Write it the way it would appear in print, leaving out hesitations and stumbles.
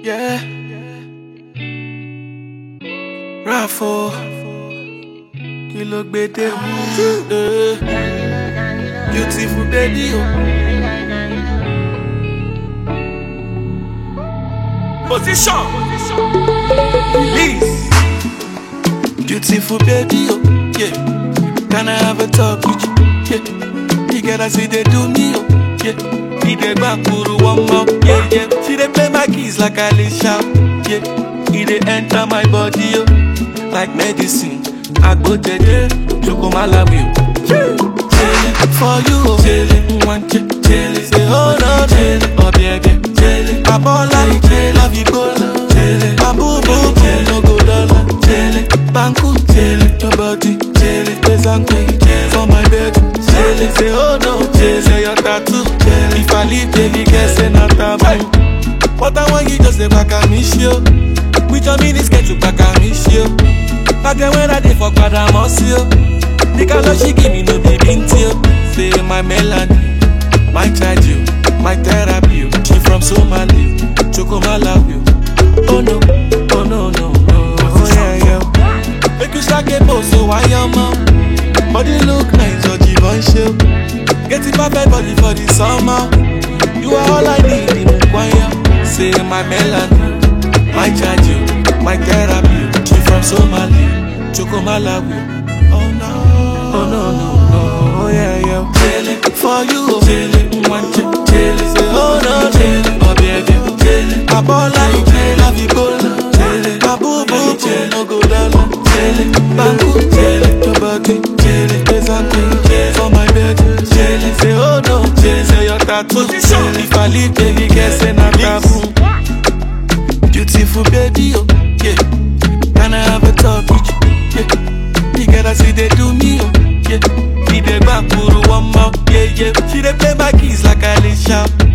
Yeah. Raffo. Kilo gbede beautiful baby. Position. Release. Beautiful baby. Yeah. Can I have a talk with you? Yeah. You gotta see they do me. Yeah. Need a back one more. Yeah, yeah. She they play my keys like Alicia. Yeah. He they enter my body. Like medicine. I go today. Choco Malawi. For you. Want you. Say oh no. Oh baby. I ball like love you go. Abu boo no go dollar. Banku. Your body. There's for my bed. Say oh no. Say your tattoo. If I leave baby girl say not taboo. But I want you just say back and miss you. With your mini skirt to back and miss you. Back then when I did for quad I must you. The color she give me no baby until. Say my melody, my charge you, my therapy. She from Somali, Choco Malawi. Oh no, oh no, no, no. Oh yeah, yeah. Make you stack a boss so I am body look nice, or Givenchy show. Get it perfect body for the summer. You are all I need in the choir. Say my melody, my charge you, my therapy. She from Somali, Choco Malawi. Oh no, oh no, no, no. Oh yeah, yeah. For you, want you. Say oh no, oh baby. I ball like love you go. Abu boo no go dollar. Banku, your body. For my bed. Say oh no, say your tattoo. If I leave baby, guess and I'm taboo. Beautiful baby, oh yeah. Can I have a talk with you? Yeah. You gotta see they do me, oh yeah. Need a back one more, yeah, yeah. She they play my keys like Alicia.